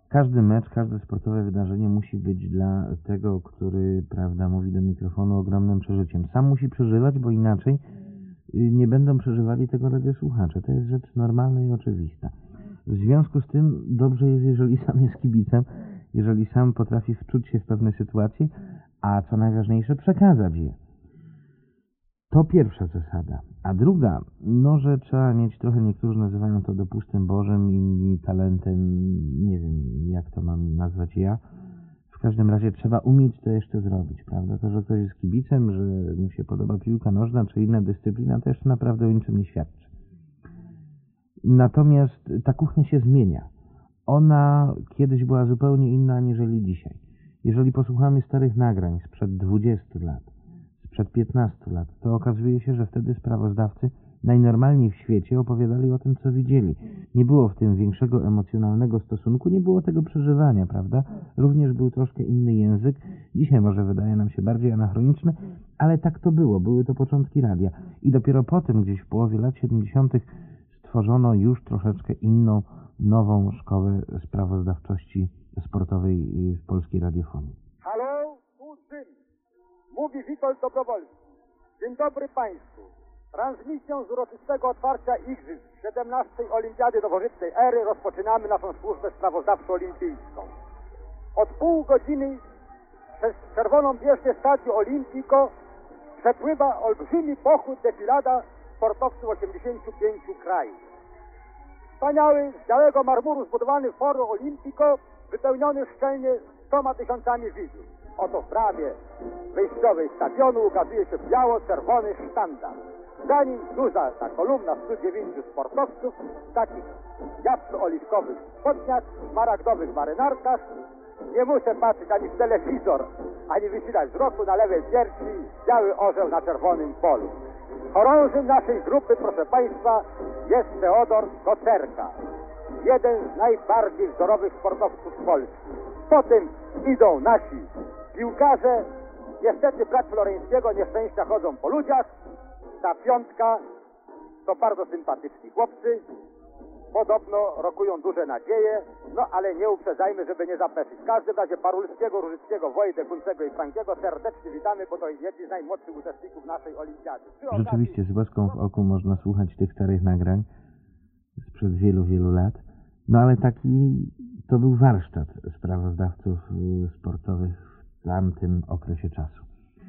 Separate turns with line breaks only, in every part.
Każdy mecz, każde sportowe wydarzenie musi być dla tego, który, prawda, mówi do mikrofonu, ogromnym przeżyciem. Sam musi przeżywać, bo inaczej nie będą przeżywali tego radiosłuchacze. To jest rzecz normalna i oczywista. W związku z tym dobrze jest, jeżeli sam jest kibicem, jeżeli sam potrafi wczuć się w pewne sytuacje, a co najważniejsze, przekazać je. To pierwsza zasada. A druga, że trzeba mieć trochę, niektórzy nazywają to dopustem Bożym, inni talentem, nie wiem jak to mam nazwać ja. W każdym razie trzeba umieć to jeszcze zrobić, prawda? To, że ktoś jest kibicem, że mu się podoba piłka nożna czy inna dyscyplina, to jeszcze naprawdę o niczym nie świadczy. Natomiast ta kuchnia się zmienia. Ona kiedyś była zupełnie inna aniżeli dzisiaj. Jeżeli posłuchamy starych nagrań sprzed 20 lat, sprzed 15 lat, to okazuje się, że wtedy sprawozdawcy najnormalniej w świecie opowiadali o tym, co widzieli. Nie było w tym większego emocjonalnego stosunku, nie było tego przeżywania, prawda? Również był troszkę inny język. Dzisiaj może wydaje nam się bardziej anachroniczny, ale tak to było. Były to początki radia. I dopiero potem, gdzieś w połowie lat 70. stworzono już troszeczkę inną, nową szkołę sprawozdawczości sportowej w polskiej radiofonii.
Halo, tu Rzym. Mówi Witold Dobrowolski. Dzień dobry Państwu. Transmisją z uroczystego otwarcia Igrzysk 17. Olimpiady Nowożytnej Ery rozpoczynamy naszą służbę sprawozdawczo-olimpijską. Od pół godziny przez czerwoną bieżnię Stadium Olimpico przepływa olbrzymi pochód defilada sportowców 85 krajów. Wspaniały, z białego marmuru zbudowany Forum Olimpico wypełniony szczelnie 100 000 widzów. Oto w bramie wyjściowej stadionu ukazuje się biało-czerwony sztandar. Za nim duża ta kolumna 109 sportowców w takich jabłko-oliwkowych spodniach, smaragdowych marynarkach. Nie muszę patrzeć ani w telewizor, ani wysilać wzroku na lewej piersi biały orzeł na czerwonym polu. Chorążym naszej grupy, proszę Państwa, jest Teodor Kocerka, jeden z najbardziej wzorowych sportowców Polski. Potem idą nasi piłkarze. Niestety brat Floreńskiego nieszczęścia chodzą po ludziach. Ta piątka to bardzo sympatyczni chłopcy. Podobno rokują duże nadzieje, ale nie uprzedzajmy, żeby nie zapeszyć. W każdym razie Parulskiego, Różyckiego, Wojdę, Kuncego i Frankiego serdecznie witamy, bo to jedni z najmłodszych uczestników naszej olimpiady.
Rzeczywiście z łezką w oku można słuchać tych starych nagrań sprzed wielu, wielu lat. Ale taki to był warsztat sprawozdawców sportowych w tamtym okresie czasu.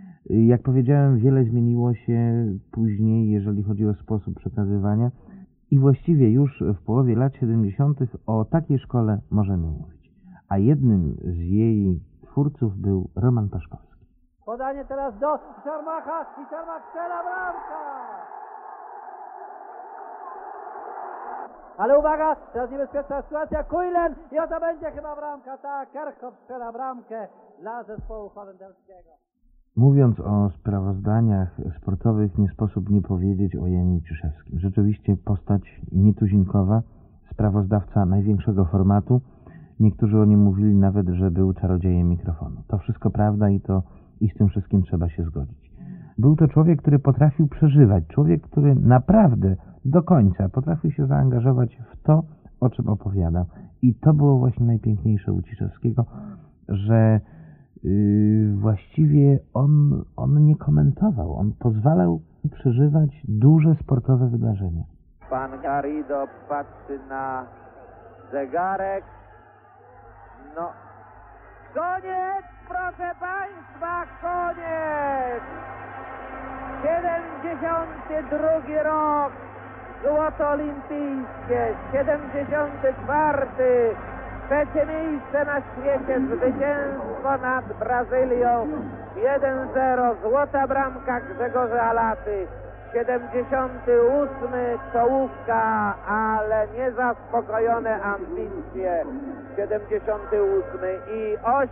Jak powiedziałem, wiele zmieniło się później, jeżeli chodzi o sposób przekazywania i właściwie już w połowie lat 70. o takiej szkole możemy mówić. A jednym z jej twórców był Roman Paszkowski.
Podanie teraz do Czarmacha i Czarmach strzela, bramka! Ale uwaga, teraz niebezpieczna sytuacja, Kujlen i oto będzie chyba bramka, tak, Kerkhoff strzela bramkę dla zespołu holenderskiego.
Mówiąc o sprawozdaniach sportowych, nie sposób nie powiedzieć o Janie Ciszewskim. Rzeczywiście postać nietuzinkowa, sprawozdawca największego formatu. Niektórzy o nim mówili nawet, że był czarodziejem mikrofonu. To wszystko prawda i z tym wszystkim trzeba się zgodzić. Był to człowiek, który potrafił przeżywać, człowiek, który naprawdę do końca potrafił się zaangażować w to, o czym opowiadał. I to było właśnie najpiękniejsze u Ciszewskiego, że właściwie on nie komentował, on pozwalał przeżywać duże sportowe wydarzenia.
Pan Garrido patrzy na zegarek. Koniec, proszę Państwa, koniec! 72 rok, złoto olimpijskie, 74. Trzecie miejsce na świecie, zwycięstwo nad Brazylią, 1-0, złota bramka Grzegorza Alaty, 78. czołówka, ale niezaspokojone ambicje, 78. i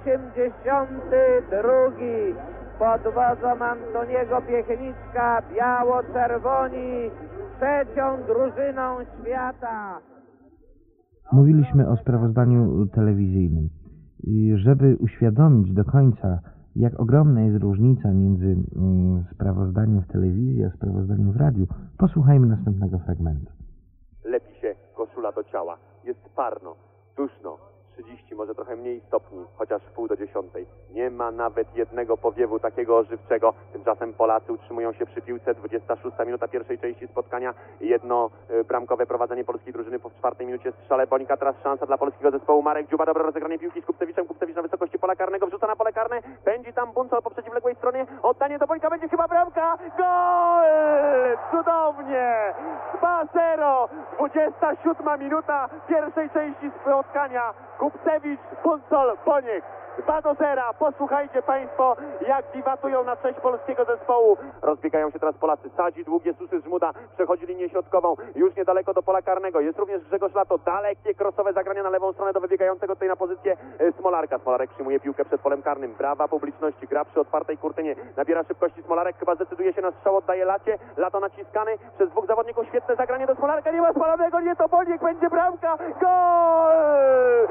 82. pod wodzą Antoniego Piechniczka, biało-czerwoni, trzecią drużyną świata.
Mówiliśmy o sprawozdaniu telewizyjnym. Żeby uświadomić do końca, jak ogromna jest różnica między sprawozdaniem w telewizji a sprawozdaniem w radiu, posłuchajmy następnego fragmentu.
Lepi się koszula do ciała. Jest parno, duszno, 30, może trochę mniej stopni, chociaż w pół do 10. Nie ma nawet jednego powiewu takiego ożywczego. Tymczasem Polacy utrzymują się przy piłce. 26 minuta pierwszej części spotkania. Jedno bramkowe prowadzenie polskiej drużyny po 4 minucie strzale Bońka. Teraz szansa dla polskiego zespołu. Marek Dziuba, dobre rozegranie piłki z Kupcewiczem. Kupcewicz na wysokości pola karnego, wrzuca na pole karne. Pędzi tam Buncol po przeciwległej stronie. Oddanie do Bońka, będzie chyba bramka. Gol! Cudownie! 2-0. 27 minuta pierwszej części spotkania. Kupcewicz, Buncol, Boniek. 2-0. Posłuchajcie Państwo, jak wiwatują na cześć polskiego zespołu. Rozbiegają się teraz Polacy. Sadzi długie susy Żmuda. Przechodzi linię środkową. Już niedaleko do pola karnego. Jest również Grzegorz Lato. Dalekie krosowe zagrania na lewą stronę do wybiegającego tutaj na pozycję Smolarka. Smolarek przyjmuje piłkę przed polem karnym. Brawa publiczności. Gra przy otwartej kurtynie. Nabiera szybkości Smolarek. Chyba zdecyduje się na strzał. Oddaje Lacie. Lato naciskany przez dwóch zawodników. Świetne zagranie do Smolarka. Nie ma spalonego. Nie to Boniek. Będzie bramka. Gol!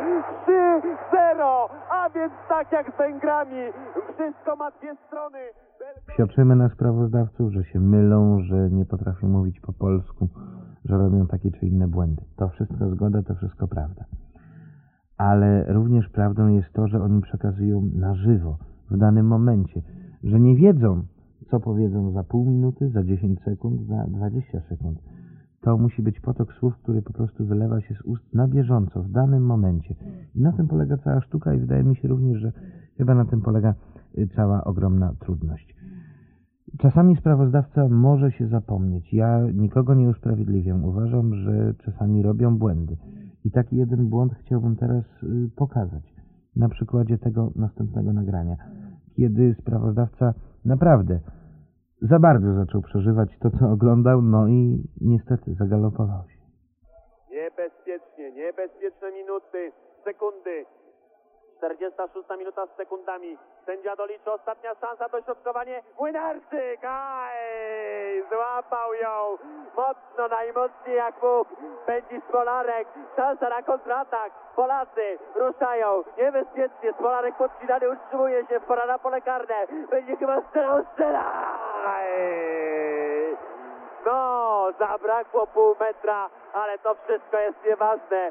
3-0. A więc tak jak z Węgrami, wszystko ma dwie strony.
Psioczymy na sprawozdawców, że się mylą, że nie potrafią mówić po polsku, że robią takie czy inne błędy. To wszystko zgoda, to wszystko prawda. Ale również prawdą jest to, że oni przekazują na żywo, w danym momencie, że nie wiedzą, co powiedzą za pół minuty, za 10 sekund, za 20 sekund. To musi być potok słów, który po prostu wylewa się z ust na bieżąco, w danym momencie. I na tym polega cała sztuka i wydaje mi się również, że chyba na tym polega cała ogromna trudność. Czasami sprawozdawca może się zapomnieć. Ja nikogo nie usprawiedliwiam. Uważam, że czasami robią błędy. I taki jeden błąd chciałbym teraz pokazać. Na przykładzie tego następnego nagrania. Kiedy sprawozdawca naprawdę za bardzo zaczął przeżywać to, co oglądał, no i niestety zagalopował się.
Niebezpieczne minuty, sekundy. 46 minuta z sekundami. Sędzia doliczy, ostatnia szansa, dośrodkowanie. Młynarczyk! Aj! Złapał ją mocno, najmocniej jak mógł. Pędzi Smolarek. Szansa na kontratak. Polacy ruszają. Niebezpiecznie. Smolarek podcinany, utrzymuje się. Pora na pole karne. Będzie chyba strzela. No, zabrakło pół metra, ale to wszystko jest nieważne.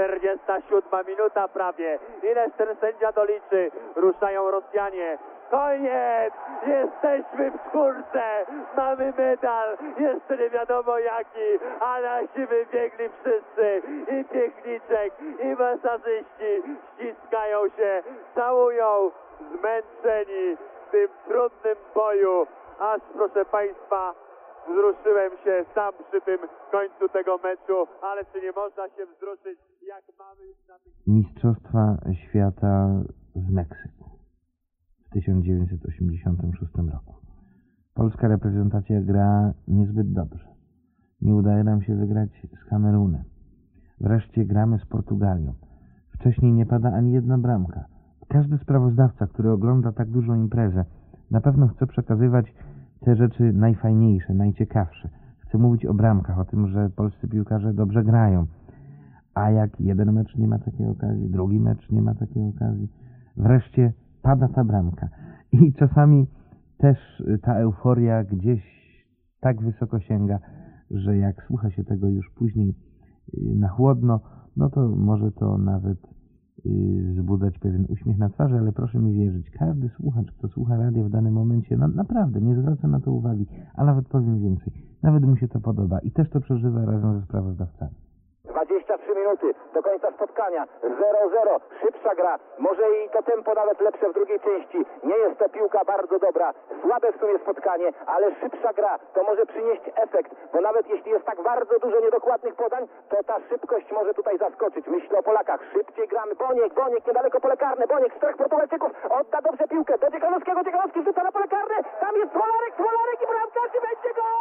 47 minuta prawie. Ileż ten sędzia doliczy? Ruszają Rosjanie. Koniec! Jesteśmy w czwórce! Mamy medal! Jeszcze nie wiadomo jaki, a nasi wybiegli wszyscy. I Piechniczek, i masażyści ściskają się, całują, zmęczeni w tym trudnym boju. Aż, proszę Państwa, wzruszyłem się sam przy tym końcu tego meczu, ale czy nie można się wzruszyć, jak mamy już na tych...
Mistrzostwa Świata w Meksyku w 1986 roku. Polska reprezentacja gra niezbyt dobrze. Nie udaje nam się wygrać z Kamerunem. Wreszcie gramy z Portugalią. Wcześniej nie pada ani jedna bramka. Każdy sprawozdawca, który ogląda tak dużą imprezę, na pewno chce przekazywać te rzeczy najfajniejsze, najciekawsze. Chcę mówić o bramkach, o tym, że polscy piłkarze dobrze grają. A jak jeden mecz nie ma takiej okazji, drugi mecz nie ma takiej okazji, wreszcie pada ta bramka. I czasami też ta euforia gdzieś tak wysoko sięga, że jak słucha się tego już później na chłodno, no to może to nawet wzbudzać pewien uśmiech na twarzy, ale proszę mi wierzyć, każdy słuchacz, kto słucha radia w danym momencie, no naprawdę nie zwraca na to uwagi, a nawet powiem więcej, nawet mu się to podoba i też to przeżywa razem ze sprawozdawcami.
23 minuty do końca spotkania, 0-0, szybsza gra, może i to tempo nawet lepsze w drugiej części, nie jest to piłka bardzo dobra, słabe w sumie spotkanie, ale szybsza gra, to może przynieść efekt, bo nawet jeśli jest tak bardzo dużo niedokładnych podań, to ta szybkość może tutaj zaskoczyć. Myślę o Polakach, szybciej gramy, Boniek, niedaleko pole karne, Boniek z 4 Portugalczyków, odda dobrze piłkę do Dziekanowskiego, Dziekanowski rzuca na pole karne, tam jest Smolarek i bramka, czy będzie gol!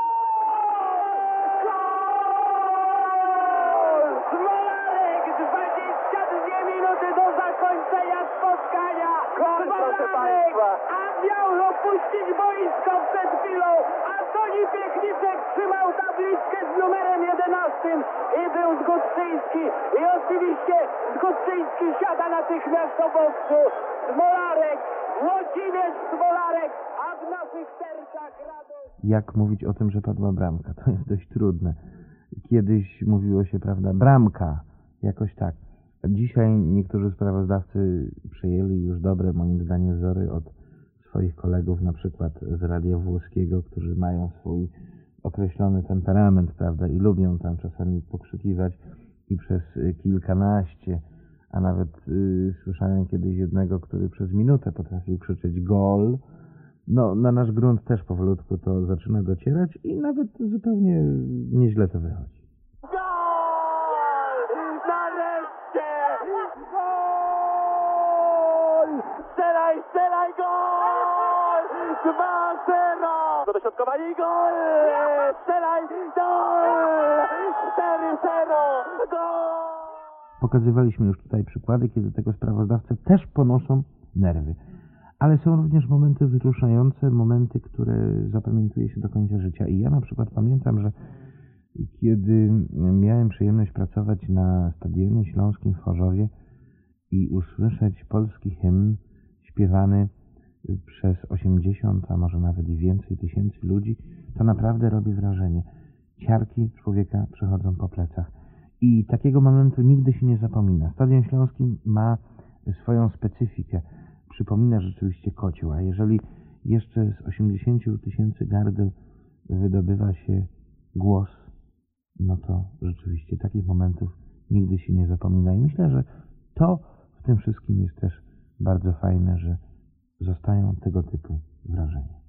Smolarek, 22 minuty do zakończenia spotkania. Smolarek, a miał opuścić boisko przed chwilą. Antoni Piechniczek trzymał tabliczkę z numerem 11 i był Zgódczyński. I oczywiście Zgódczyński siada natychmiast do boksu. Smolarek, Włodzimierz Smolarek, a w naszych sercach radość.
Jak mówić o tym, że padła bramka? To jest dość trudne. Kiedyś mówiło się, prawda, bramka, jakoś tak. Dzisiaj niektórzy sprawozdawcy przejęli już dobre, moim zdaniem, wzory od swoich kolegów, na przykład z Radia Włoskiego, którzy mają swój określony temperament, prawda, i lubią tam czasami pokrzykiwać i przez kilkanaście, a nawet słyszałem kiedyś jednego, który przez minutę potrafił krzyczeć gol. No, na nasz grunt też powolutku to zaczyna docierać i nawet zupełnie nieźle to wychodzi.
Nareszcie! Gol! Strzelaj, gol! 2-0! Do dośrodkowania i gol! Strzelaj, gol! 4-0! Gol!
Pokazywaliśmy już tutaj przykłady, kiedy tego sprawozdawcy też ponoszą nerwy. Ale są również momenty wzruszające, momenty, które zapamiętuje się do końca życia. I ja na przykład pamiętam, że kiedy miałem przyjemność pracować na Stadionie Śląskim w Chorzowie i usłyszeć polski hymn śpiewany przez 80, a może nawet i więcej tysięcy ludzi, to naprawdę robi wrażenie. Ciarki człowieka przechodzą po plecach. I takiego momentu nigdy się nie zapomina. Stadion Śląski ma swoją specyfikę. Przypomina rzeczywiście kocioł, a jeżeli jeszcze z 80 tysięcy gardeł wydobywa się głos, no to rzeczywiście takich momentów nigdy się nie zapomina. I myślę, że to w tym wszystkim jest też bardzo fajne, że zostają tego typu wrażenia.